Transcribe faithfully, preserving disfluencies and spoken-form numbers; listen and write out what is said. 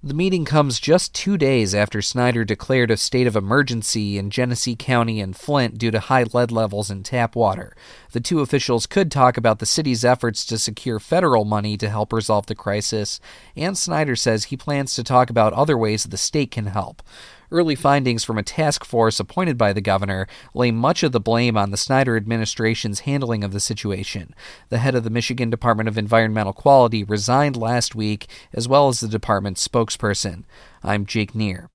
The meeting comes just two days after Snyder declared a state of emergency in Genesee County and Flint due to high lead levels in tap water. The two officials could talk about the city's efforts to secure federal money to help resolve the crisis, and Snyder says he plans to talk about other ways the state can help. Early findings from a task force appointed by the governor lay much of the blame on the Snyder administration's handling of the situation. The head of the Michigan Department of Environmental Quality resigned last week, as well as the department's spokesperson. I'm Jake Neer.